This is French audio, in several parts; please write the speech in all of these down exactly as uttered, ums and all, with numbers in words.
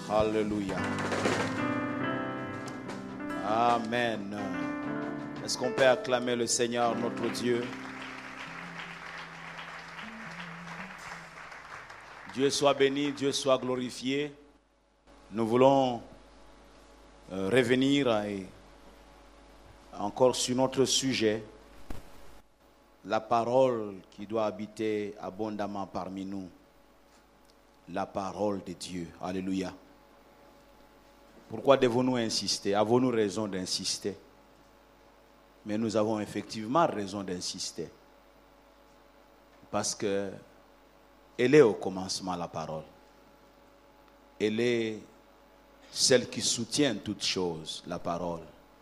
Alléluia. Amen. Est-ce qu'on peut acclamer le Seigneur, notre Dieu? Dieu soit béni, Dieu soit glorifié. Nous voulons euh, revenir et encore sur notre sujet, la parole qui doit habiter abondamment parmi nous, la parole de Dieu. Alléluia. Pourquoi devons-nous insister? Avons-nous raison d'insister? Mais nous avons effectivement raison d'insister. Parce que elle est au commencement la parole. Elle est celle qui soutient toutes choses, la parole.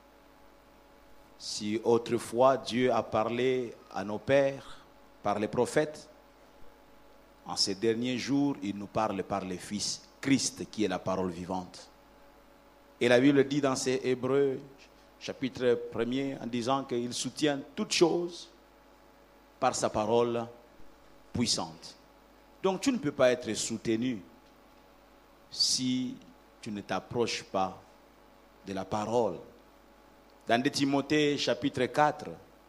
Si autrefois Dieu a parlé à nos pères par les prophètes, en ces derniers jours, il nous parle par le Fils, Christ, qui est la parole vivante. Et la Bible dit dans ses Hébreux, chapitre premier, en disant qu'il soutient toutes choses par sa parole puissante. Donc tu ne peux pas être soutenu si tu ne t'approches pas de la parole. Dans deux Timothée, chapitre quatre,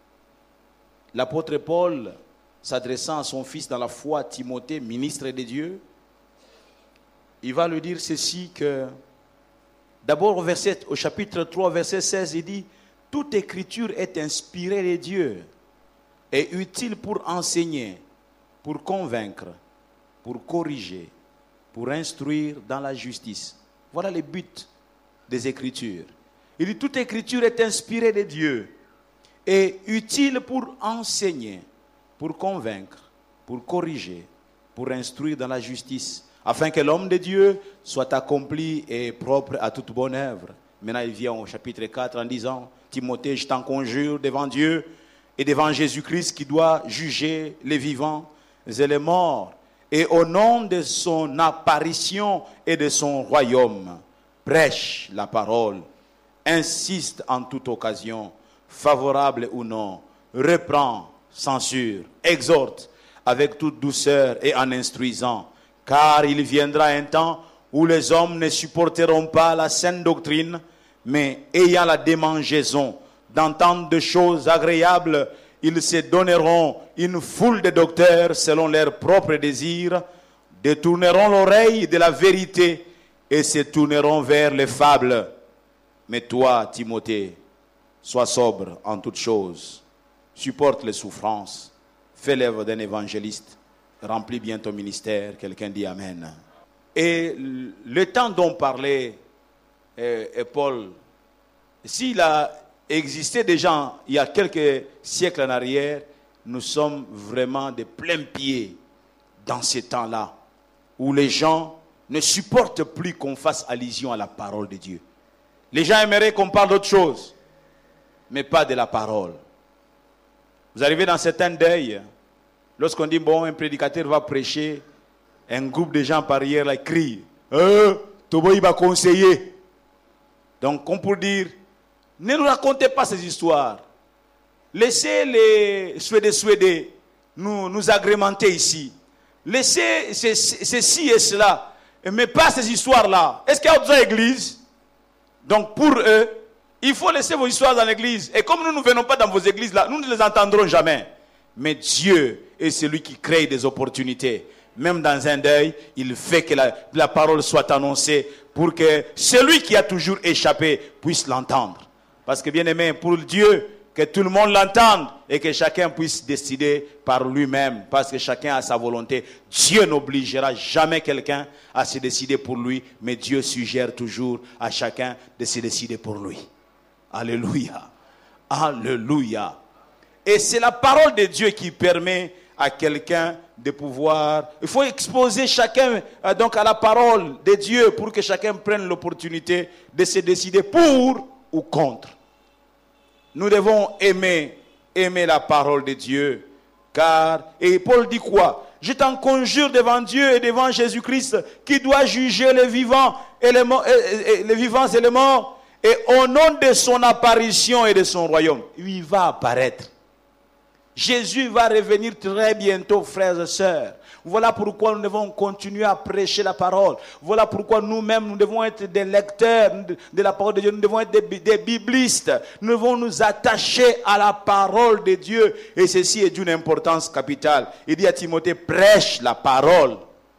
l'apôtre Paul, s'adressant à son fils dans la foi, Timothée, ministre de Dieu, il va lui dire ceci que, d'abord au, verset, au chapitre trois, verset seize, il dit « Toute écriture est inspirée de Dieu et utile pour enseigner, pour convaincre, pour corriger, pour instruire dans la justice. » Voilà le but des Écritures. Il dit « Toute écriture est inspirée de Dieu et utile pour enseigner, pour convaincre, pour corriger, pour instruire dans la justice, afin que l'homme de Dieu soit accompli et propre à toute bonne œuvre. » Maintenant, il vient au chapitre quatre en disant « Timothée, je t'en conjure devant Dieu et devant Jésus-Christ qui doit juger les vivants et les morts, et au nom de son apparition et de son royaume, prêche la parole, insiste en toute occasion, favorable ou non, reprend, censure, exhorte avec toute douceur et en instruisant, car il viendra un temps où les hommes ne supporteront pas la saine doctrine, mais ayant la démangeaison d'entendre des choses agréables, ils se donneront une foule de docteurs selon leurs propres désirs, détourneront l'oreille de la vérité et se tourneront vers les fables. Mais toi, Timothée, sois sobre en toutes choses, supporte les souffrances, fais l'œuvre d'un évangéliste, remplis bien ton ministère. Quelqu'un dit Amen. Et le temps dont parlait euh, Paul, s'il a existé déjà il y a quelques siècles en arrière, nous sommes vraiment de plein pied dans ces temps-là, où les gens ne supportent plus qu'on fasse allusion à la parole de Dieu. Les gens aimeraient qu'on parle d'autre chose, mais pas de la parole. Vous arrivez dans certains deuils, lorsqu'on dit, bon, un prédicateur va prêcher, un groupe de gens par hier là, crie, euh, Tobo il va conseiller. Donc, comme pour dire, ne nous racontez pas ces histoires. Laissez les Suédés Suédés nous, nous agrémenter ici. Laissez ceci et cela, mais pas ces histoires-là. Est-ce qu'il y a d'autres églises? Donc, pour eux, il faut laisser vos histoires dans l'église. Et comme nous ne venons pas dans vos églises-là, nous ne les entendrons jamais. Mais Dieu est celui qui crée des opportunités. Même dans un deuil, il fait que la, la parole soit annoncée pour que celui qui a toujours échappé puisse l'entendre. Parce que bien aimé, pour Dieu, que tout le monde l'entende et que chacun puisse décider par lui-même. Parce que chacun a sa volonté. Dieu n'obligera jamais quelqu'un à se décider pour lui. Mais Dieu suggère toujours à chacun de se décider pour lui. Alléluia. Alléluia. Et c'est la parole de Dieu qui permet à quelqu'un de pouvoir... Il faut exposer chacun euh, donc à la parole de Dieu pour que chacun prenne l'opportunité de se décider pour ou contre. Nous devons aimer, aimer la parole de Dieu. Car, et Paul dit quoi? Je t'en conjure devant Dieu et devant Jésus-Christ qui doit juger les vivants et les, morts, et, et, les vivants et les morts. Et au nom de son apparition et de son royaume, il va apparaître. Jésus va revenir très bientôt, frères et sœurs. Voilà pourquoi nous devons continuer à prêcher la parole. Voilà pourquoi nous-mêmes, nous devons être des lecteurs de la parole de Dieu. Nous devons être des, des biblistes. Nous devons nous attacher à la parole de Dieu. Et ceci est d'une importance capitale. Il dit à Timothée, prêche la parole.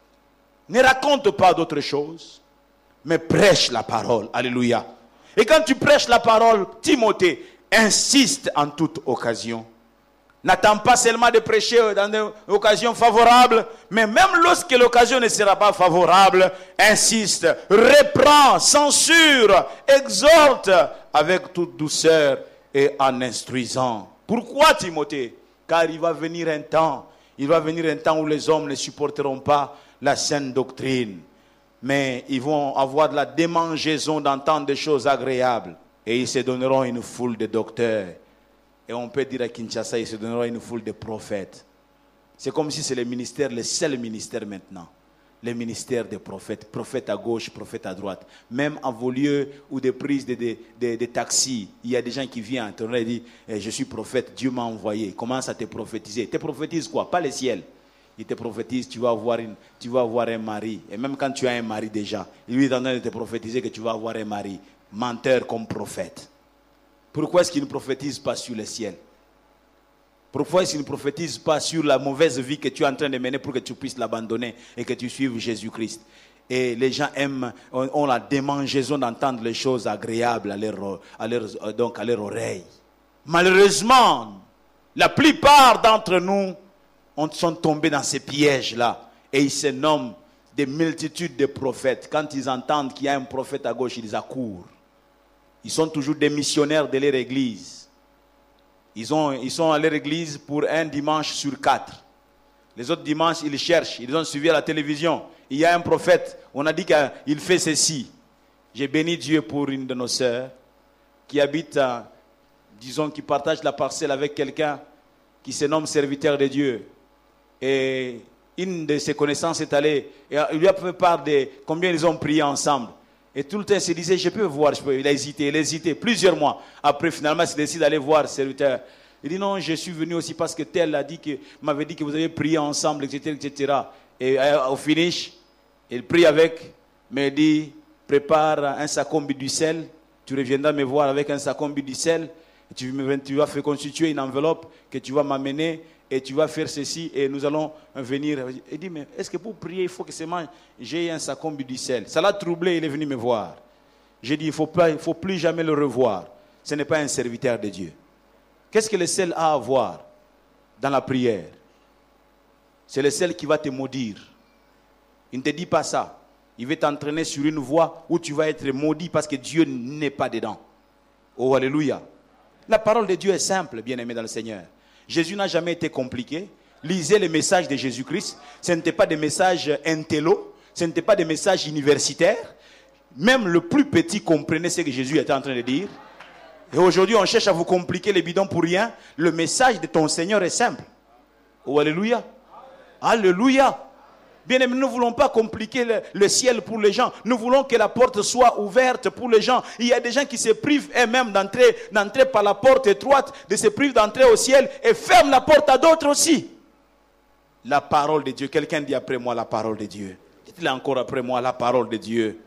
Ne raconte pas d'autres choses, mais prêche la parole. Alléluia. Et quand tu prêches la parole, Timothée, insiste en toute occasion. N'attends pas seulement de prêcher dans des occasions favorables, mais même lorsque l'occasion ne sera pas favorable, insiste, reprend, censure, exhorte avec toute douceur et en instruisant. Pourquoi Timothée? Car il va venir un temps, il va venir un temps où les hommes ne supporteront pas la saine doctrine, mais ils vont avoir de la démangeaison d'entendre des choses agréables et ils se donneront une foule de docteurs. Et on peut dire à Kinshasa, il se donnera une foule de prophètes. C'est comme si c'est le ministère, le seul ministère maintenant. Le ministère des prophètes. Prophètes à gauche, prophètes à droite. Même en vos lieux ou des prises de, de, de, de taxis, il y a des gens qui viennent et disent eh, je suis prophète, Dieu m'a envoyé. Il commence à te prophétiser. Il te prophétise quoi? Pas le ciel. Il te prophétise, tu vas avoir, une, tu vas avoir un mari. Et même quand tu as un mari déjà, lui est en train de te prophétiser que tu vas avoir un mari. Menteur comme prophète. Pourquoi est-ce qu'il ne prophétise pas sur le ciel? Pourquoi est-ce qu'il ne prophétise pas sur la mauvaise vie que tu es en train de mener pour que tu puisses l'abandonner et que tu suives Jésus-Christ? Et les gens aiment, ont la démangeaison d'entendre les choses agréables à leur, à leur, donc à leur oreille. Malheureusement, la plupart d'entre nous sont tombés dans ces pièges-là. Et ils se nomment des multitudes de prophètes. Quand ils entendent qu'il y a un prophète à gauche, ils accourent. Ils sont toujours des missionnaires de leur église. Ils, ont, ils sont à leur église pour un dimanche sur quatre. Les autres dimanches, ils cherchent. Ils ont suivi à la télévision. Il y a un prophète. On a dit qu'il fait ceci. J'ai béni Dieu pour une de nos sœurs qui habite, disons, qui partage la parcelle avec quelqu'un qui se nomme serviteur de Dieu. Et une de ses connaissances est allée. Et il lui a fait part de combien ils ont prié ensemble. Et tout le temps, il se disait, je peux voir, je peux. Il a hésité, il a hésité plusieurs mois. Après, finalement, il décide d'aller voir le serviteur. Il dit, non, je suis venu aussi parce que tel a dit que, m'avait dit que vous avez prié ensemble, et cetera, et cetera. Et euh, au finish, il prie avec, me dit, prépare un sacombi du sel, tu reviendras me voir avec un sacombi du sel, tu, tu vas faire constituer une enveloppe que tu vas m'amener, et tu vas faire ceci, et nous allons venir. Il dit, mais est-ce que pour prier, il faut que seulement j'ai un sacombi du sel? Ça l'a troublé, il est venu me voir. J'ai dit, il ne faut, faut plus jamais le revoir. Ce n'est pas un serviteur de Dieu. Qu'est-ce que le sel a à voir dans la prière? C'est le sel qui va te maudire. Il ne te dit pas ça. Il veut t'entraîner sur une voie où tu vas être maudit parce que Dieu n'est pas dedans. Oh, alléluia. La parole de Dieu est simple, bien-aimé dans le Seigneur. Jésus n'a jamais été compliqué. Lisez les messages de Jésus-Christ. Ce n'était pas des messages intello. Ce n'était pas des messages universitaires. Même le plus petit comprenait ce que Jésus était en train de dire. Et aujourd'hui, on cherche à vous compliquer les bidons pour rien. Le message de ton Seigneur est simple. Oh, alléluia. Alléluia. Bien aimé, nous ne voulons pas compliquer le, le ciel pour les gens. Nous voulons que la porte soit ouverte pour les gens. Il y a des gens qui se privent eux-mêmes d'entrer, d'entrer par la porte étroite, de se privent d'entrer au ciel et ferment la porte à d'autres aussi. La parole de Dieu. Quelqu'un dit après moi la parole de Dieu. Dites-le encore après moi la parole de Dieu.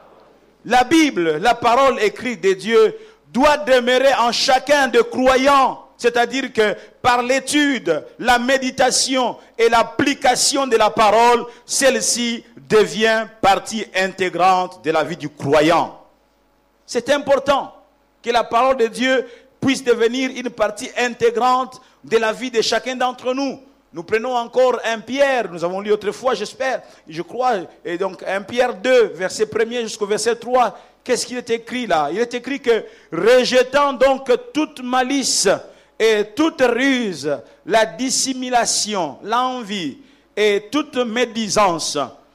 La Bible, la parole écrite de Dieu, doit demeurer en chacun de croyants. C'est-à-dire que par l'étude, la méditation et l'application de la parole, celle-ci devient partie intégrante de la vie du croyant. C'est important que la parole de Dieu puisse devenir une partie intégrante de la vie de chacun d'entre nous. Nous prenons encore un Pierre, nous avons lu autrefois, j'espère, je crois, et donc un Pierre deux, verset premier jusqu'au verset trois. Qu'est-ce qu'il est écrit là? Il est écrit que rejetant donc toute malice et toute ruse, la dissimulation, l'envie et toute médisance,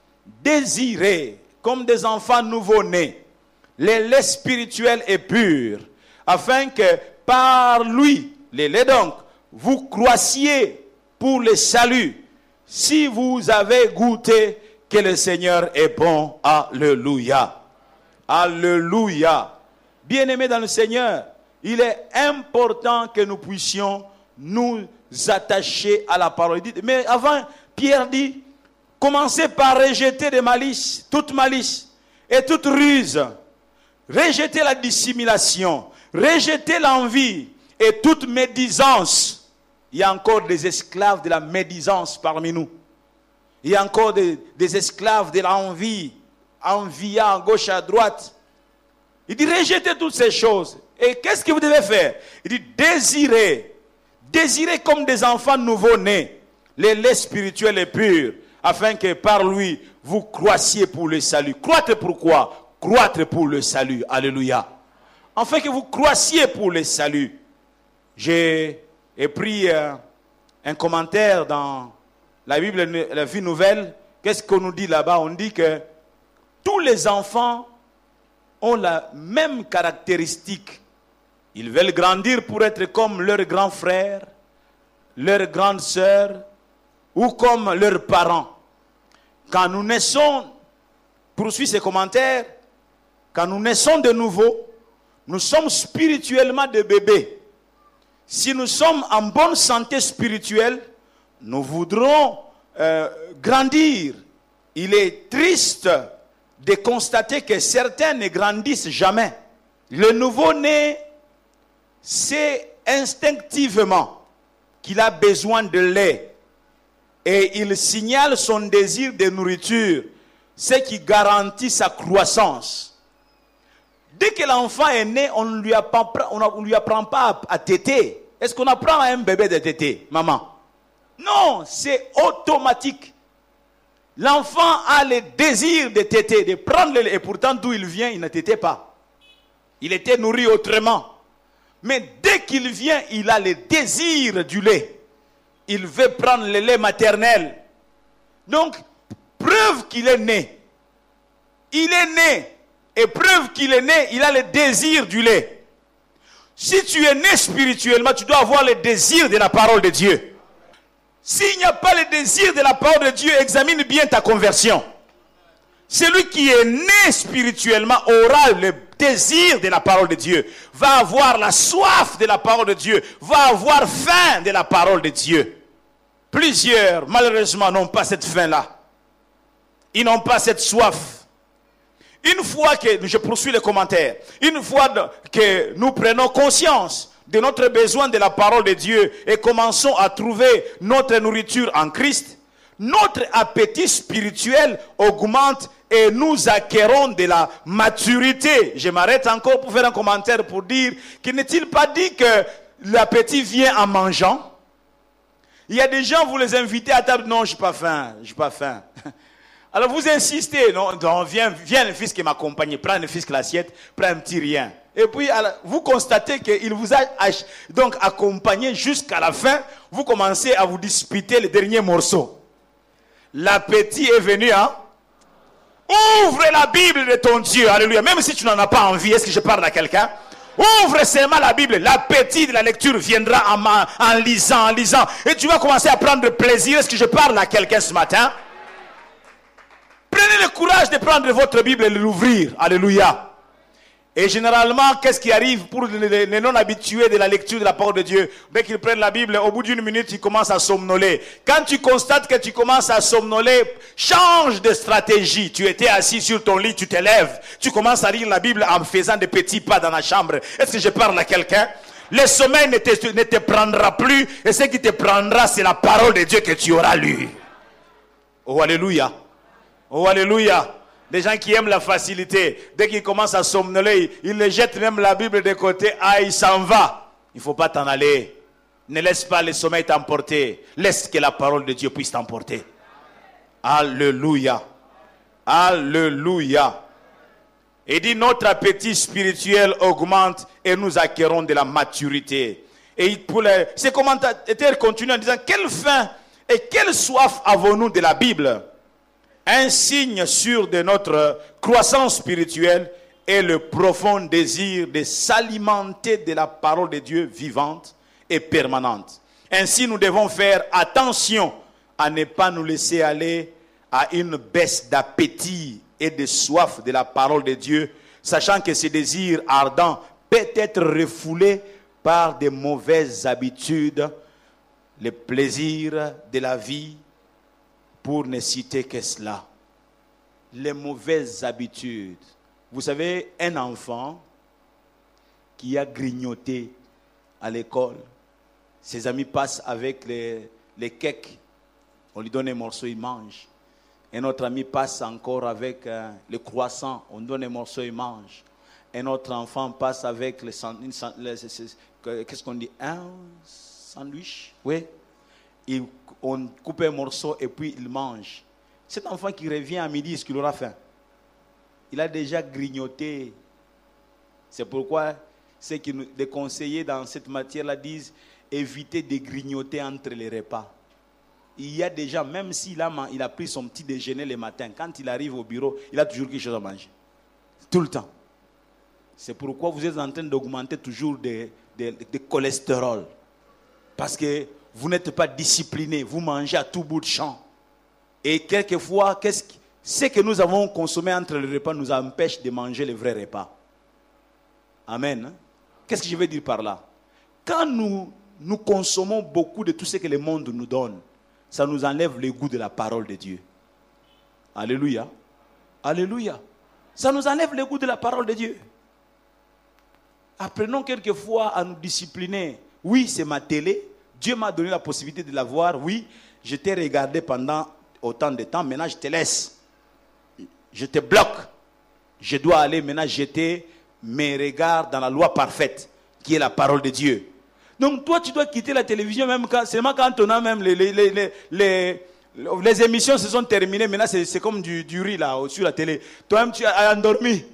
désirez comme des enfants nouveau-nés les laits spirituels et purs, afin que par lui, les laits donc, vous croissiez pour le salut, si vous avez goûté que le Seigneur est bon. Alléluia. Alléluia. Bien-aimés dans le Seigneur, il est important que nous puissions nous attacher à la parole. Mais avant, Pierre dit, commencez par rejeter des malices, toute malice et toute ruse. Rejetez la dissimulation, rejetez l'envie et toute médisance. Il y a encore des esclaves de la médisance parmi nous. Il y a encore des, des esclaves de l'envie, enviant à gauche à droite. Il dit rejetez toutes ces choses. Et qu'est-ce que vous devez faire? Il dit désirez, désirez comme des enfants nouveau-nés, les laits spirituels et purs, afin que par lui, vous croissiez pour le salut. Croître pourquoi? Croître pour le salut. Alléluia. Afin que vous croissiez pour le salut. J'ai pris euh, un commentaire dans la Bible, la Vie Nouvelle. Qu'est-ce qu'on nous dit là-bas? On dit que tous les enfants ont la même caractéristique. Ils veulent grandir pour être comme leurs grands frères, leurs grandes sœurs, ou comme leurs parents. Quand nous naissons, poursuit ces commentaires, quand nous naissons de nouveau, nous sommes spirituellement des bébés. Si nous sommes en bonne santé spirituelle, nous voudrons euh, grandir. Il est triste de constater que certains ne grandissent jamais. Le nouveau-né sait instinctivement qu'il a besoin de lait et il signale son désir de nourriture, ce qui garantit sa croissance. Dès que l'enfant est né, on ne lui apprend, on ne lui apprend pas à, à téter. Est-ce qu'on apprend à un bébé de téter, maman? Non, c'est automatique. L'enfant a le désir de téter, de prendre le lait. Et pourtant, d'où il vient, il ne tétait pas. Il était nourri autrement. Mais dès qu'il vient, il a le désir du lait. Il veut prendre le lait maternel. Donc, preuve qu'il est né. Il est né. Et preuve qu'il est né, il a le désir du lait. Si tu es né spirituellement, tu dois avoir le désir de la parole de Dieu. S'il n'y a pas le désir de la parole de Dieu, examine bien ta conversion. Celui qui est né spirituellement aura le désir de la parole de Dieu, va avoir la soif de la parole de Dieu, va avoir faim de la parole de Dieu. Plusieurs, malheureusement, n'ont pas cette faim-là. Ils n'ont pas cette soif. Une fois que, je poursuis les commentaires, une fois que nous prenons conscience de notre besoin de la parole de Dieu et commençons à trouver notre nourriture en Christ, notre appétit spirituel augmente et nous acquérons de la maturité. Je m'arrête encore pour faire un commentaire pour dire qu'il n'est-il pas dit que l'appétit vient en mangeant? Il y a des gens, vous les invitez à table, non, je n'ai pas faim, je n'ai pas faim. Alors vous insistez, non, non viens, viens le fils qui m'accompagne, prends le fils l'assiette, prends un petit rien. Et puis alors, vous constatez qu'il vous a donc accompagné jusqu'à la fin, vous commencez à vous disputer les derniers morceaux. L'appétit est venu, hein? Ouvre la Bible de ton Dieu, alléluia. Même si tu n'en as pas envie, est-ce que je parle à quelqu'un? Ouvre seulement la Bible, l'appétit de la lecture viendra en, en lisant, en lisant. Et tu vas commencer à prendre plaisir. Est-ce que je parle à quelqu'un ce matin? Prenez le courage de prendre votre Bible et de l'ouvrir. Alléluia. Et généralement, qu'est-ce qui arrive pour les, les non-habitués de la lecture de la parole de Dieu? Dès qu'ils prennent la Bible, au bout d'une minute, ils commencent à somnoler. Quand tu constates que tu commences à somnoler, change de stratégie. Tu étais assis sur ton lit, tu te lèves. Tu commences à lire la Bible en faisant des petits pas dans la chambre. Est-ce que je parle à quelqu'un? Le sommeil ne te, ne te prendra plus. Et ce qui te prendra, c'est la parole de Dieu que tu auras lue. Oh, alléluia. Oh, alléluia. Des gens qui aiment la facilité, dès qu'ils commencent à somnoler, ils les jettent même la Bible de côté. Ah, il s'en va. Il ne faut pas t'en aller. Ne laisse pas le sommeil t'emporter. Laisse que la parole de Dieu puisse t'emporter. Alléluia. Alléluia. Et dit, notre appétit spirituel augmente et nous acquérons de la maturité. Et pour les, ces commentateurs continuent en disant, quelle faim et quelle soif avons-nous de la Bible? Un signe sûr de notre croissance spirituelle est le profond désir de s'alimenter de la parole de Dieu vivante et permanente. Ainsi, nous devons faire attention à ne pas nous laisser aller à une baisse d'appétit et de soif de la parole de Dieu, sachant que ce désir ardent peut être refoulé par de mauvaises habitudes, les plaisirs de la vie, pour ne citer que cela. Les mauvaises habitudes. Vous savez, un enfant qui a grignoté à l'école, ses amis passent avec les, les cakes, on lui donne un morceau, il mange. Un autre ami passe encore avec euh, le croissant, on donne un morceau, il mange. Un autre enfant passe avec le, une, le, qu'est-ce qu'on dit, un sandwich, oui. Il, on coupe un morceau et puis il mange. Cet enfant qui revient à midi, est-ce qu'il aura faim? Il a déjà grignoté. C'est pourquoi ceux qui nous, les conseillers dans cette matière-là disent évitez de grignoter entre les repas. Il y a déjà, même s'il a, il a pris son petit déjeuner le matin, quand il arrive au bureau, il a toujours quelque chose à manger. Tout le temps. C'est pourquoi vous êtes en train d'augmenter toujours des de, de, de cholestérol. Parce que vous n'êtes pas discipliné, vous mangez à tout bout de champ. Et quelquefois, qu'est-ce que, ce que nous avons consommé entre les repas nous empêche de manger les vrais repas. Amen. Qu'est-ce que je veux dire par là? Quand nous, nous consommons beaucoup de tout ce que le monde nous donne, ça nous enlève le goût de la parole de Dieu. Alléluia. Alléluia. Ça nous enlève le goût de la parole de Dieu. Apprenons quelquefois à nous discipliner. Oui, c'est ma télé. Dieu m'a donné la possibilité de la voir. Oui, je t'ai regardé pendant autant de temps. Maintenant, je te laisse. Je te bloque. Je dois aller maintenant jeter mes regards dans la loi parfaite, qui est la parole de Dieu. Donc, toi, tu dois quitter la télévision, même quand, seulement quand on a même les, les, les, les, les, les émissions se sont terminées. Maintenant, c'est, c'est comme du, du riz là, sur la télé. Toi-même, tu as endormi.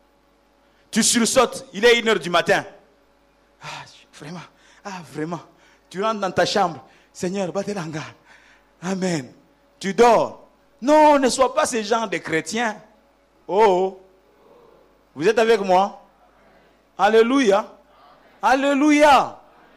Tu sursautes. Il est une heure du matin. Ah, vraiment. Ah, vraiment. Tu rentres dans ta chambre. Seigneur, battez l'angar. Amen. Tu dors. Non, ne sois pas ce genre de chrétien. Oh. Vous êtes avec moi? Alléluia. Alléluia.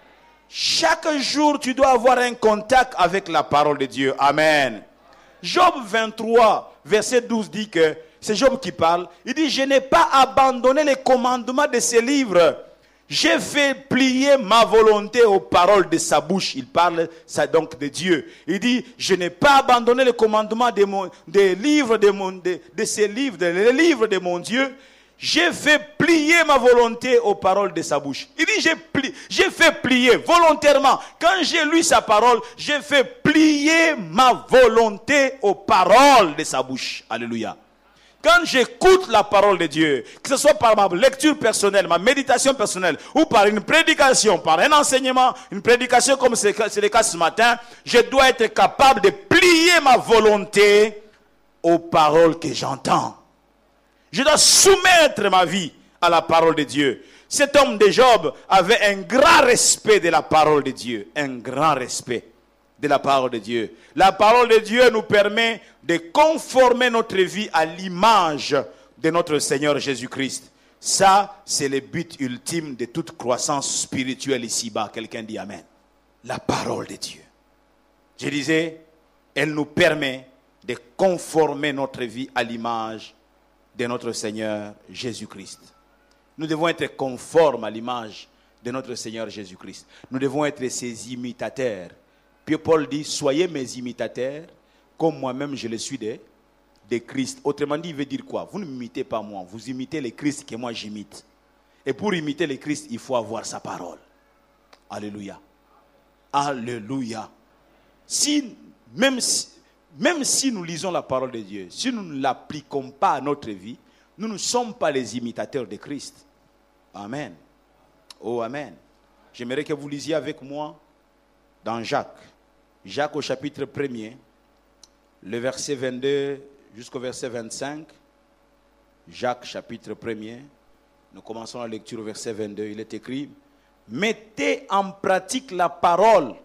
Chaque jour, tu dois avoir un contact avec la parole de Dieu. Amen. Job vingt-trois, verset douze dit que, c'est Job qui parle, il dit, je n'ai pas abandonné les commandements de ce livre. J'ai fait plier ma volonté aux paroles de sa bouche. Il parle ça donc de Dieu. Il dit, je n'ai pas abandonné les commandements de mon, des livres de mon, de, de ces livres, des livres de mon Dieu. J'ai fait plier ma volonté aux paroles de sa bouche. Il dit, j'ai, pli, j'ai fait plier volontairement. Quand j'ai lu sa parole, j'ai fait plier ma volonté aux paroles de sa bouche. Alléluia. Quand j'écoute la parole de Dieu, que ce soit par ma lecture personnelle, ma méditation personnelle, ou par une prédication, par un enseignement, une prédication comme c'est, c'est le cas ce matin, je dois être capable de plier ma volonté aux paroles que j'entends. Je dois soumettre ma vie à la parole de Dieu. Cet homme de Job avait un grand respect de la parole de Dieu. Un grand respect de la parole de Dieu. La parole de Dieu nous permet de conformer notre vie à l'image de notre Seigneur Jésus-Christ. Ça, c'est le but ultime de toute croissance spirituelle ici-bas. Quelqu'un dit Amen. La parole de Dieu. Je disais, elle nous permet de conformer notre vie à l'image de notre Seigneur Jésus-Christ. Nous devons être conformes à l'image de notre Seigneur Jésus-Christ. Nous devons être ses imitateurs. Puis Paul dit, soyez mes imitateurs, comme moi-même je le suis de, de Christ. Autrement dit, il veut dire quoi? Vous ne m'imitez pas moi, vous imitez le Christ que moi j'imite. Et pour imiter le Christ, il faut avoir sa parole. Alléluia. Alléluia. Si, même si, même si nous lisons la parole de Dieu, si nous ne l'appliquons pas à notre vie, nous ne sommes pas les imitateurs de Christ. Amen. Oh, amen. J'aimerais que vous lisiez avec moi dans Jacques. Jacques au chapitre premier, le verset vingt-deux jusqu'au verset vingt-cinq. Jacques chapitre premier. Nous commençons la lecture au verset vingt-deux. Il est écrit, mettez en pratique la parole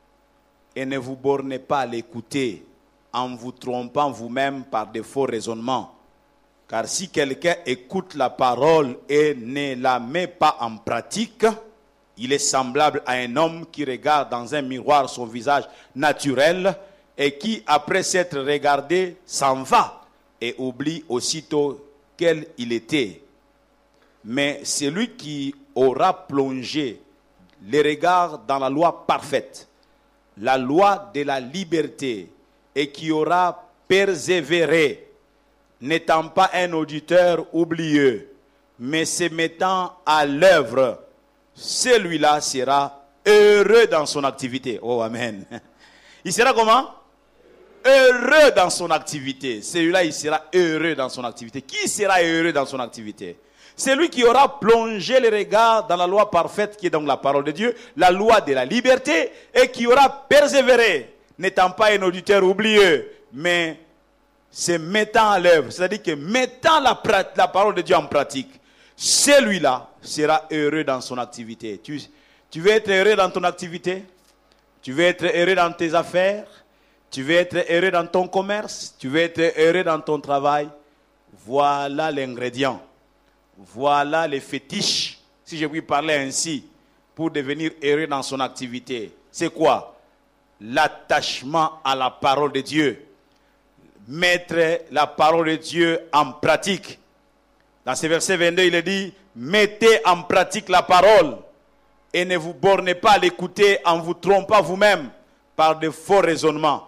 et ne vous bornez pas à l'écouter en vous trompant vous-même par de faux raisonnements. Car si quelqu'un écoute la parole et ne la met pas en pratique, il est semblable à un homme qui regarde dans un miroir son visage naturel et qui, après s'être regardé, s'en va et oublie aussitôt quel il était. Mais celui qui aura plongé les regards dans la loi parfaite, la loi de la liberté, et qui aura persévéré, n'étant pas un auditeur oublieux, mais se mettant à l'œuvre, celui-là sera heureux dans son activité. Oh, amen. Il sera comment? Heureux dans son activité. Celui-là, il sera heureux dans son activité. Qui sera heureux dans son activité? Celui qui aura plongé les regards dans la loi parfaite, qui est donc la parole de Dieu, la loi de la liberté, et qui aura persévéré, n'étant pas un auditeur oublieux, mais se mettant à l'œuvre, c'est-à-dire que mettant la, la parole de Dieu en pratique, celui-là sera heureux dans son activité. Tu, tu veux être heureux dans ton activité? Tu veux être heureux dans tes affaires? Tu veux être heureux dans ton commerce? Tu veux être heureux dans ton travail? Voilà l'ingrédient. Voilà les fétiches, si je puis parler ainsi, pour devenir heureux dans son activité. C'est quoi? L'attachement à la parole de Dieu. Mettre la parole de Dieu en pratique. Dans ce verset vingt-deux, il est dit, mettez en pratique la parole et ne vous bornez pas à l'écouter en vous trompant vous-même par de faux raisonnements.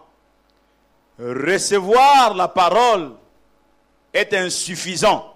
Recevoir la parole est insuffisant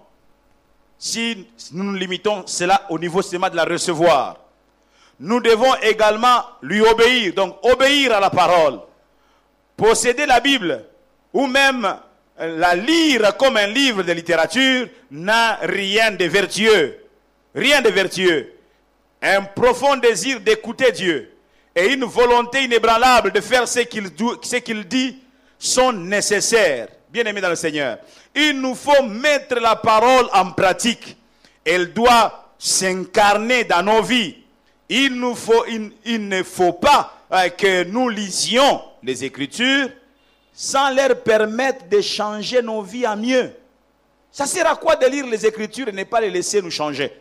si nous nous limitons cela au niveau seulement de la recevoir. Nous devons également lui obéir, donc obéir à la parole. Posséder la Bible ou même la lire comme un livre de littérature n'a rien de vertueux. Rien de vertueux. Un profond désir d'écouter Dieu et une volonté inébranlable de faire ce qu'il ce qu'il dit sont nécessaires. Bien-aimés dans le Seigneur, il nous faut mettre la parole en pratique. Elle doit s'incarner dans nos vies. Il, nous faut, il, il ne faut pas euh, que nous lisions les Écritures sans leur permettre de changer nos vies à mieux. Ça sert à quoi de lire les Écritures et ne pas les laisser nous changer?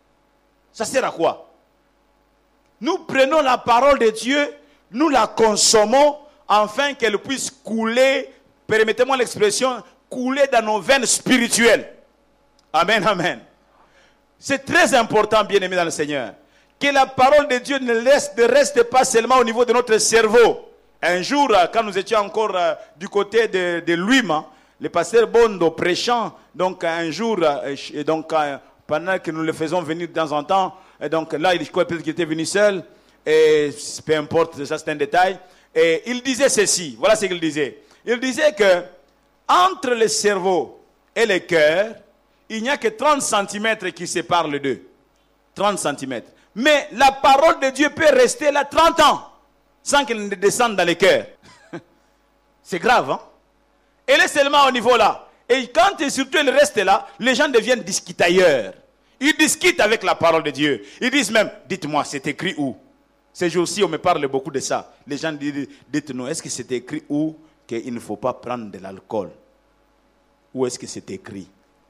Ça sert à quoi? Nous prenons la parole de Dieu, nous la consommons afin qu'elle puisse couler, permettez-moi l'expression, couler dans nos veines spirituelles. Amen, amen. C'est très important, bien-aimés dans le Seigneur, que la parole de Dieu ne, laisse, ne reste pas seulement au niveau de notre cerveau. Un jour, quand nous étions encore euh, du côté de, de Luima, le pasteur Bondo prêchant, donc un jour, euh, et donc, euh, pendant que nous le faisons venir de temps en temps, et donc là, il croit peut-être qu'il était venu seul, et peu importe, ça c'est un détail, et il disait ceci, voilà ce qu'il disait. Il disait que entre le cerveau et le cœur, il n'y a que trente centimètres qui séparent les deux. trente centimètres. Mais la parole de Dieu peut rester là trente ans sans qu'elle ne descende dans le cœur. C'est grave, hein? Elle est seulement au niveau là. Et quand et surtout elle reste là, les gens deviennent discutailleurs. Ils discutent avec la parole de Dieu. Ils disent même, dites-moi, c'est écrit où? Ces jours-ci, on me parle beaucoup de ça. Les gens disent, dites-nous, est-ce que c'est écrit où qu'il ne faut pas prendre de l'alcool? Où est-ce que c'est écrit?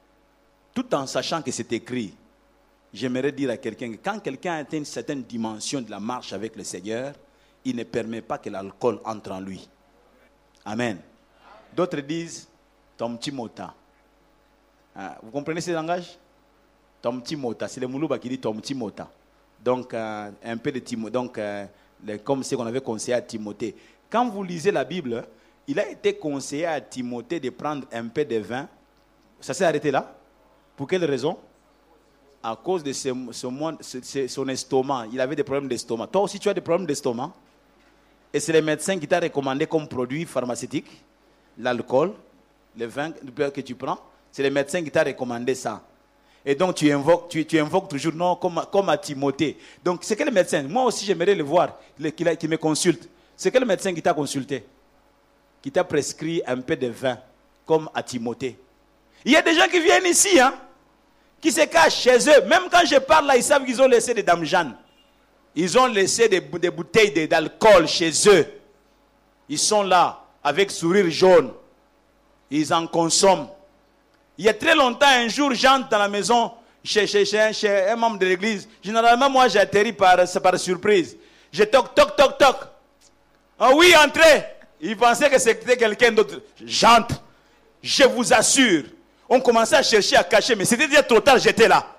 Tout en sachant que c'est écrit, j'aimerais dire à quelqu'un que quand quelqu'un atteint une certaine dimension de la marche avec le Seigneur, il ne permet pas que l'alcool entre en lui. Amen. D'autres disent, ton petit mota. Ah, vous comprenez ce langage? Ton petit mota. C'est le Moulouba qui dit ton petit mota. Donc, euh, un peu de Timothée. Donc, euh, comme ce qu'on avait conseillé à Timothée. Quand vous lisez la Bible, il a été conseillé à Timothée de prendre un peu de vin. Ça s'est arrêté là? Pour quelle raison? À cause de ce, ce, ce, son estomac. Il avait des problèmes d'estomac. Toi aussi, tu as des problèmes d'estomac. Et c'est les médecins qui t'ont recommandé comme produit pharmaceutique l'alcool, le vin que tu prends. C'est les médecins qui t'ont recommandé ça. Et donc, tu invoques, tu, tu invoques toujours, non, comme, comme à Timothée. Donc, c'est quel médecin? Moi aussi, j'aimerais le voir, le, qui, qui me consulte. C'est quel médecin qui t'a consulté? Qui t'a prescrit un peu de vin, comme à Timothée. Il y a des gens qui viennent ici, hein, qui se cachent chez eux. Même quand je parle là, ils savent qu'ils ont laissé des dames Jeanne. Ils ont laissé des, des bouteilles d'alcool chez eux. Ils sont là, avec sourire jaune. Ils en consomment. Il y a très longtemps, un jour, j'entre dans la maison chez, chez, chez, chez un membre de l'église. Généralement, moi, j'atterris par, par surprise. Je toc, toc, toc, toc. Ah oui, entrez. Il pensait que c'était quelqu'un d'autre. J'entre. Je vous assure. On commençait à chercher à cacher, mais c'était déjà trop tard, j'étais là.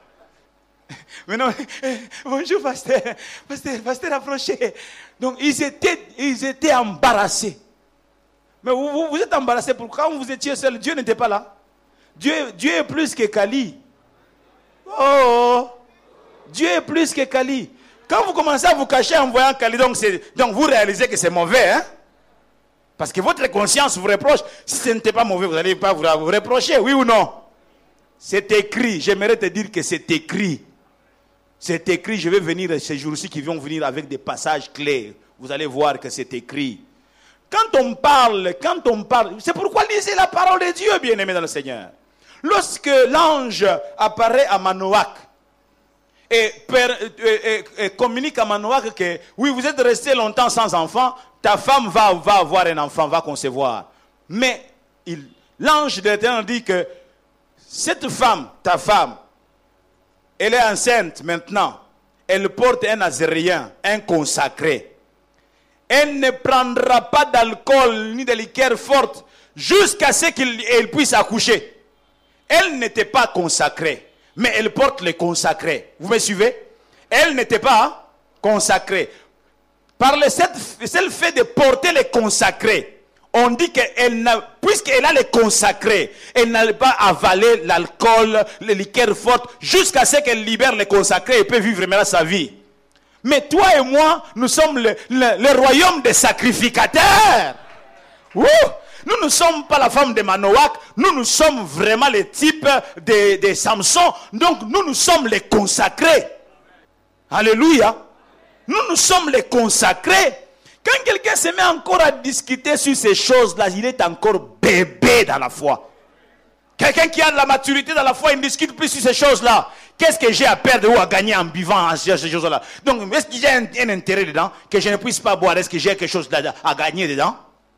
Mais non, bonjour, pasteur. Pasteur, pasteur, approchez. Donc, ils étaient, ils étaient embarrassés. Mais vous, vous, vous êtes embarrassé. Pourquoi quand vous étiez seul, Dieu n'était pas là. Dieu, Dieu est plus que Kali. Oh, Dieu est plus que Kali. Quand vous commencez à vous cacher en voyant Kali, donc, donc vous réalisez que c'est mauvais. Hein? Parce que votre conscience vous reproche. Si ce n'était pas mauvais, vous n'allez pas vous, vous reprocher, oui ou non? C'est écrit. J'aimerais te dire que c'est écrit. C'est écrit. Je vais venir ces jours-ci qui vont venir avec des passages clés. Vous allez voir que c'est écrit. Quand on parle, quand on parle, c'est pourquoi lisez la parole de Dieu, bien-aimés dans le Seigneur. Lorsque l'ange apparaît à Manoach et, et, et, et communique à Manoach que oui, vous êtes resté longtemps sans enfant, ta femme va, va avoir un enfant, va concevoir. Mais il, l'ange de l'Éternel dit que cette femme, ta femme, elle est enceinte maintenant. Elle porte un Nazaréen, un consacré. Elle ne prendra pas d'alcool ni de liqueur forte jusqu'à ce qu'elle puisse accoucher. Elle n'était pas consacrée, mais elle porte le consacré. Vous me suivez? Elle n'était pas consacrée. Par le seul fait de porter le consacré, on dit qu'elle n'a, puisqu'elle a le consacré, elle n'allait pas avaler l'alcool, les liqueurs fortes, jusqu'à ce qu'elle libère le consacré et peut vivre maintenant sa vie. Mais toi et moi, nous sommes le, le, le royaume des sacrificateurs. Ouh! Nous ne sommes pas la femme de Manoach, nous nous sommes vraiment le type de, de Samson. Donc nous nous sommes les consacrés. Alléluia. Nous nous sommes les consacrés. Quand quelqu'un se met encore à discuter sur ces choses-là, il est encore bébé dans la foi. Quelqu'un qui a de la maturité dans la foi, il ne discute plus sur ces choses-là. Qu'est-ce que j'ai à perdre ou à gagner en vivant ces choses-là? Donc, est-ce que j'ai un, un intérêt dedans? Que je ne puisse pas boire? Est-ce que j'ai quelque chose à gagner dedans?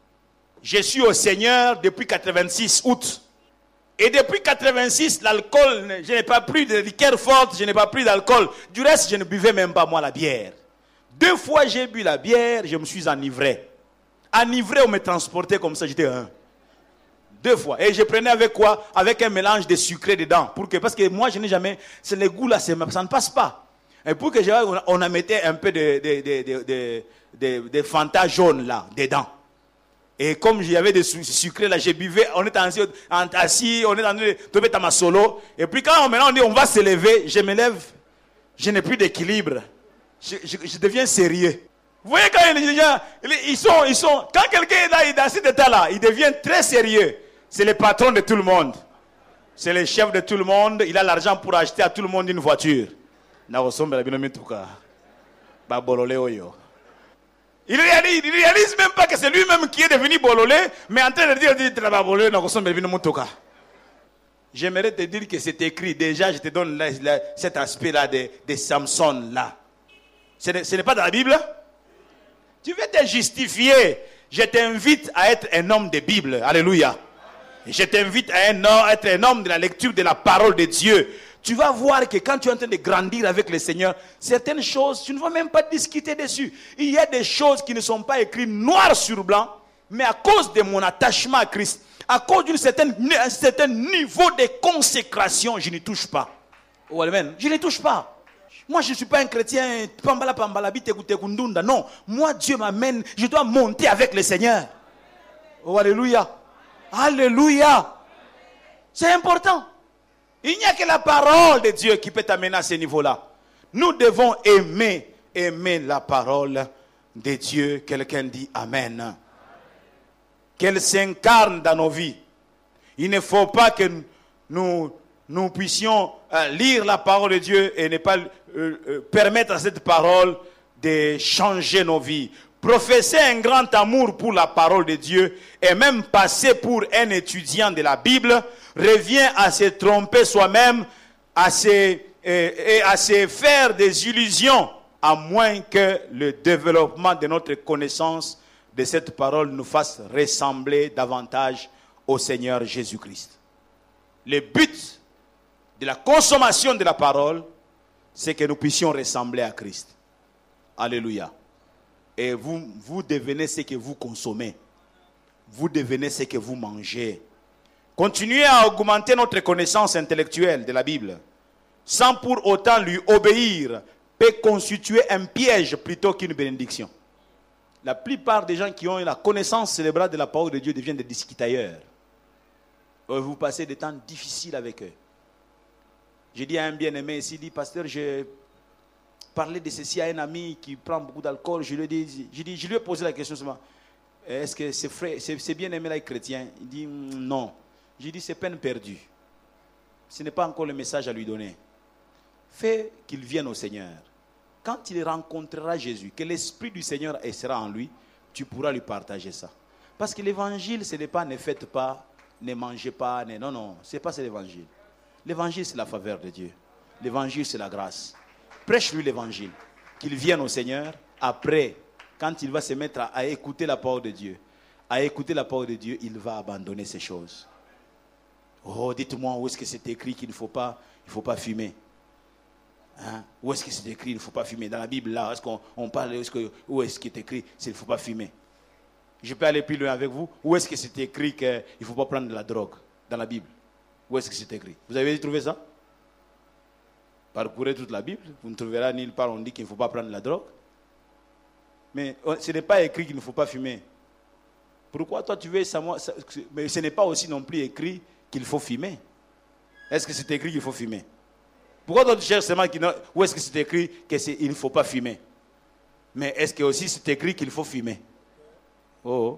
Je suis au Seigneur depuis quatre-vingt-six août. Et depuis quatre-vingt-six, l'alcool, je n'ai pas pris de liqueur forte, je n'ai pas pris d'alcool. Du reste, je ne buvais même pas moi la bière. Deux fois j'ai bu la bière, je me suis enivré. Enivré, on me transportait comme ça, j'étais un. Deux fois. Et je prenais avec quoi? Avec un mélange de sucré dedans. Pour que, parce que moi, je n'ai jamais... C'est le goût là, ça ne passe pas. Et pour que je, on en mettait un peu de, de, de, de, de, de, de Fanta jaune là, dedans. Et comme j'avais des sucrés là, j'ai buvais, on est assis, assis on est en train de tomber dans ma solo. Et puis quand maintenant on dit on va se lever, je me lève, je n'ai plus d'équilibre. Je, je, je deviens sérieux. Vous voyez quand les gens, ils sont, ils sont, quand quelqu'un est là, il est dans cet état-là, il devient très sérieux. C'est le patron de tout le monde. C'est le chef de tout le monde. Il a l'argent pour acheter à tout le monde une voiture. Il réalise, il réalise même pas que c'est lui-même qui est devenu bololé, mais en train de dire, j'aimerais te dire que c'est écrit. Déjà, je te donne là, là, cet aspect-là de, de Samson là. Ce n'est, ce n'est pas dans la Bible. Tu veux te justifier. Je t'invite à être un homme de Bible. Alléluia. Je t'invite à, un, à être un homme de la lecture de la parole de Dieu. Tu vas voir que quand tu es en train de grandir avec le Seigneur, certaines choses, tu ne vas même pas discuter dessus. Il y a des choses qui ne sont pas écrites noir sur blanc, mais à cause de mon attachement à Christ, à cause d'un certain, certain niveau de consécration, je n'y touche pas. Oh, amen. Je n'y touche pas. Moi, je ne suis pas un chrétien, pambala, pambala, non. Moi, Dieu m'amène, je dois monter avec le Seigneur. Oh, alléluia. Alléluia. C'est important. Il n'y a que la parole de Dieu qui peut t'amener à ce niveau-là. Nous devons aimer, aimer la parole de Dieu. Quelqu'un dit Amen. Qu'elle s'incarne dans nos vies. Il ne faut pas que nous, nous puissions euh, lire la parole de Dieu et ne pas euh, euh, permettre à cette parole de changer nos vies. Professer un grand amour pour la parole de Dieu et même passer pour un étudiant de la Bible revient à se tromper soi-même, à se, et, et à se faire des illusions, à moins que le développement de notre connaissance de cette parole nous fasse ressembler davantage au Seigneur Jésus-Christ. Le but de la consommation de la parole, c'est que nous puissions ressembler à Christ. Alléluia. Et vous, vous devenez ce que vous consommez. Vous devenez ce que vous mangez. Continuez à augmenter notre connaissance intellectuelle de la Bible, sans pour autant lui obéir, peut constituer un piège plutôt qu'une bénédiction. La plupart des gens qui ont eu la connaissance cérébrale de la parole de Dieu deviennent des discutailleurs. Vous passez des temps difficiles avec eux. J'ai dit à un bien-aimé ici, il dit, pasteur, j'ai parlé de ceci à un ami qui prend beaucoup d'alcool. Je lui ai dit, je, dit, je lui ai posé la question seulement, est-ce que c'est frère, c'est, c'est bien-aimé là, chrétien? Il dit, non. J'ai dit, c'est peine perdue. Ce n'est pas encore le message à lui donner. Fais qu'il vienne au Seigneur. Quand il rencontrera Jésus, que l'Esprit du Seigneur sera en lui, tu pourras lui partager ça. Parce que l'évangile, ce n'est pas ne faites pas, ne mangez pas, ne, non, non, ce n'est pas ça l'évangile. L'évangile, c'est la faveur de Dieu. L'évangile, c'est la grâce. Prêche-lui l'évangile. Qu'il vienne au Seigneur. Après, quand il va se mettre à, à écouter la parole de Dieu, à écouter la parole de Dieu, il va abandonner ces choses. Oh, dites-moi où est-ce que c'est écrit qu'il ne faut pas, il faut pas fumer. Hein? Où est-ce que c'est écrit qu'il ne faut pas fumer? Dans la Bible, là, est-ce qu'on on parle, est-ce que, où est-ce qu'il est écrit qu'il ne faut pas fumer? Je peux aller plus loin avec vous. Où est-ce que c'est écrit qu'il ne faut pas prendre de la drogue dans la Bible? Où est-ce que c'est écrit? Vous avez trouvé ça? Parcourez toute la Bible. Vous ne trouverez nulle part on dit qu'il ne faut pas prendre de la drogue. Mais ce n'est pas écrit qu'il ne faut pas fumer. Pourquoi toi tu veux savoir? Mais ce n'est pas aussi non plus écrit qu'il faut fumer. Est-ce que c'est écrit qu'il faut fumer? Pourquoi toi tu cherches seulement où est-ce que c'est écrit qu'il ne faut pas fumer? Mais est-ce que aussi c'est écrit qu'il faut fumer? Oh.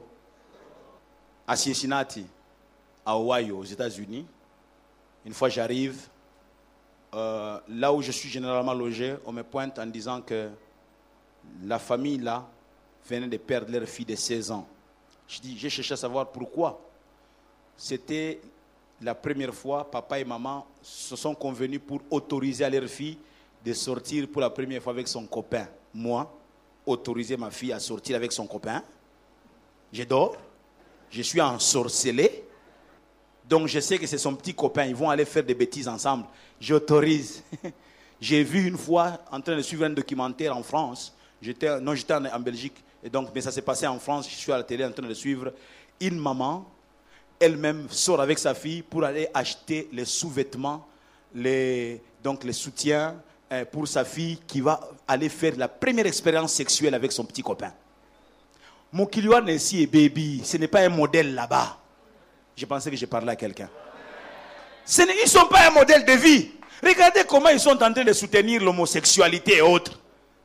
À Cincinnati, à Ohio, aux États-Unis, une fois j'arrive, euh, là où je suis généralement logé, on me pointe en disant que la famille là venait de perdre leur fille de seize ans. Je dis, j'ai cherché à savoir pourquoi. C'était la première fois, papa et maman se sont convenus pour autoriser à leur fille de sortir pour la première fois avec son copain. Moi, autoriser ma fille à sortir avec son copain. Je dors, je suis ensorcelé. Donc je sais que c'est son petit copain, ils vont aller faire des bêtises ensemble. J'autorise. J'ai vu une fois, en train de suivre un documentaire en France, j'étais, non j'étais en, en Belgique, et donc, mais ça s'est passé en France, je suis à la télé en train de suivre, une maman, elle-même sort avec sa fille pour aller acheter les sous-vêtements, les, donc les soutiens euh, pour sa fille qui va aller faire la première expérience sexuelle avec son petit copain. Mon Kiliwan ici est baby, ce n'est pas un modèle là-bas. Je pensais que je parlais à quelqu'un. Ce ils ne sont pas un modèle de vie. Regardez comment ils sont en train de soutenir l'homosexualité et autres.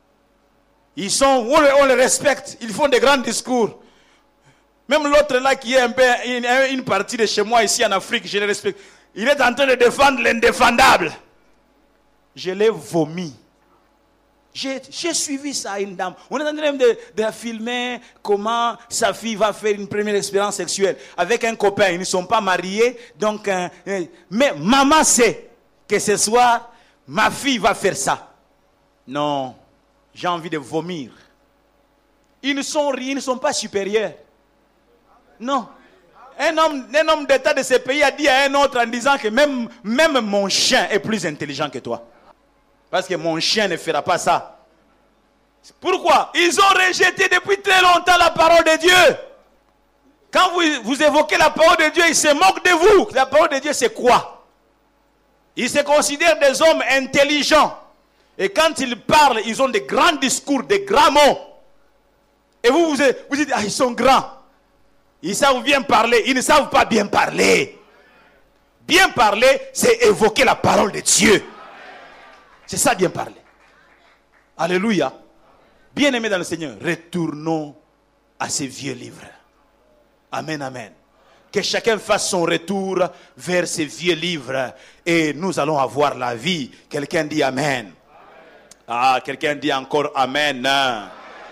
Ils sont, on les, on les respecte, ils font des grands discours. Même l'autre là qui est un peu une, une partie de chez moi ici en Afrique, je le respecte. Il est en train de défendre l'indéfendable. Je l'ai vomi. J'ai, j'ai suivi ça à une dame. On est en train de, de filmer comment sa fille va faire une première expérience sexuelle avec un copain. Ils ne sont pas mariés. Donc, euh, mais maman sait que ce soir, ma fille va faire ça. Non, j'ai envie de vomir. Ils ne sont rien, ils ne sont pas supérieurs. Non. Un homme, un homme d'État de ce pays a dit à un autre en disant que même, même mon chien est plus intelligent que toi. Parce que mon chien ne fera pas ça. Pourquoi? Ils ont rejeté depuis très longtemps la parole de Dieu. Quand vous, vous évoquez la parole de Dieu, ils se moquent de vous. La parole de Dieu, c'est quoi? Ils se considèrent des hommes intelligents. Et quand ils parlent, ils ont des grands discours, des grands mots. Et vous, vous, vous dites, ah, ils sont grands. Ils savent bien parler. Ils ne savent pas bien parler. Bien parler, c'est évoquer la parole de Dieu. C'est ça, bien parler. Alléluia. Bien-aimés dans le Seigneur, retournons à ces vieux livres. Amen, amen. Que chacun fasse son retour vers ces vieux livres et nous allons avoir la vie. Quelqu'un dit amen. Amen. Ah, quelqu'un dit encore amen. Amen.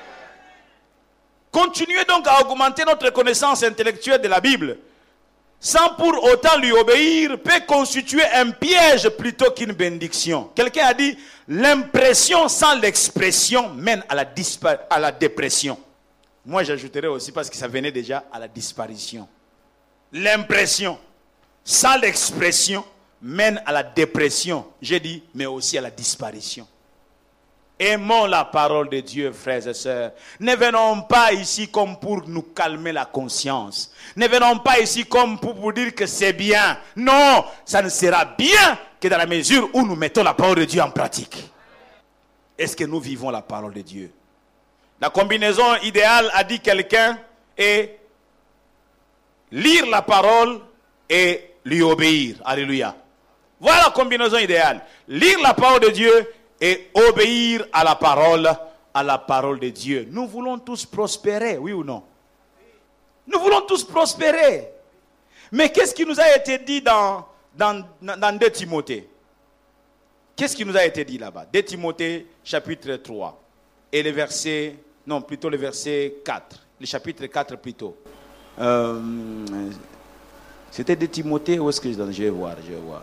Continuez donc à augmenter notre connaissance intellectuelle de la Bible. Sans pour autant lui obéir, peut constituer un piège plutôt qu'une bénédiction. Quelqu'un a dit, l'impression sans l'expression mène à la, dispa- à la dépression. Moi j'ajouterais aussi parce que ça venait déjà à la disparition. L'impression sans l'expression mène à la dépression. J'ai dit, mais aussi à la disparition. Aimons la parole de Dieu, frères et sœurs. Ne venons pas ici comme pour nous calmer la conscience. Ne venons pas ici comme pour vous dire que c'est bien. Non, ça ne sera bien que dans la mesure où nous mettons la parole de Dieu en pratique. Est-ce que nous vivons la parole de Dieu? La combinaison idéale, a dit quelqu'un, est lire la parole et lui obéir. Alléluia. Voilà la combinaison idéale. Lire la parole de Dieu et obéir à la parole, à la parole de Dieu. Nous voulons tous prospérer, oui ou non? Nous voulons tous prospérer. Mais qu'est-ce qui nous a été dit dans, dans, dans deux Timothée? Qu'est-ce qui nous a été dit là-bas? deux Timothée, chapitre trois. Et le verset, non, plutôt le verset quatre. Le chapitre quatre plutôt. Euh, c'était deux Timothée ou est-ce que je donne? Je vais voir, je vais voir.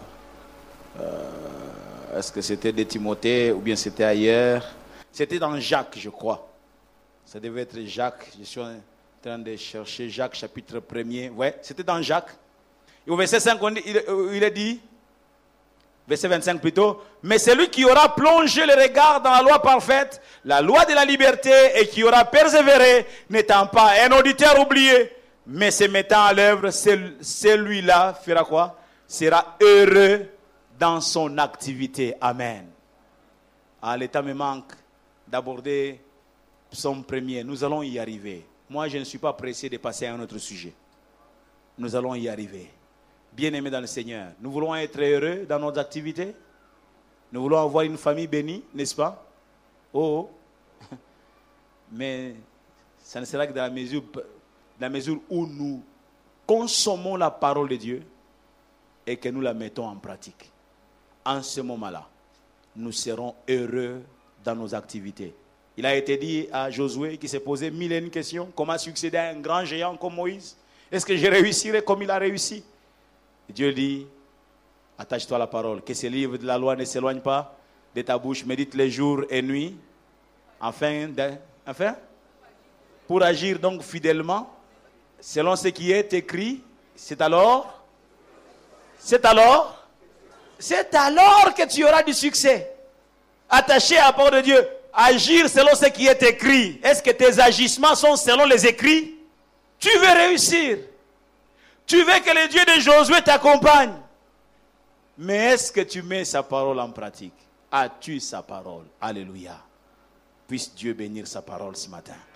Euh, est-ce que c'était deux Timothée ou bien c'était ailleurs? C'était dans Jacques, je crois. Ça devait être Jacques. Je suis en train de chercher Jacques, chapitre premier. Ouais, c'était dans Jacques. Et au verset cinq, il, il est dit, verset vingt-cinq plutôt, mais celui qui aura plongé le regard dans la loi parfaite, la loi de la liberté, et qui aura persévéré, n'étant pas un auditeur oublié, mais se mettant à l'œuvre, celui-là fera quoi? Sera heureux dans son activité. Amen. Ah, l'état me manque d'aborder son premier. Nous allons y arriver. Moi, je ne suis pas pressé de passer à un autre sujet. Nous allons y arriver. Bien-aimés dans le Seigneur, nous voulons être heureux dans nos activités. Nous voulons avoir une famille bénie, n'est-ce pas? Oh, oh. Mais ça ne sera que dans la mesure, dans la mesure où nous consommons la parole de Dieu et que nous la mettons en pratique. En ce moment-là, nous serons heureux dans nos activités. Il a été dit à Josué qui s'est posé mille et une questions. Comment succéder à un grand géant comme Moïse? Est-ce que je réussirai comme il a réussi? Dieu dit, attache-toi à la parole. Que ce livre de la loi ne s'éloigne pas de ta bouche. Médite les jours et nuits. Afin, de, enfin, pour agir donc fidèlement, selon ce qui est écrit, c'est alors, c'est alors, c'est alors que tu auras du succès. Attaché à la parole de Dieu. Agir selon ce qui est écrit. Est-ce que tes agissements sont selon les écrits? Tu veux réussir. Tu veux que le Dieu de Josué t'accompagne. Mais est-ce que tu mets sa parole en pratique? As-tu sa parole? Alléluia. Puisse Dieu bénir sa parole ce matin.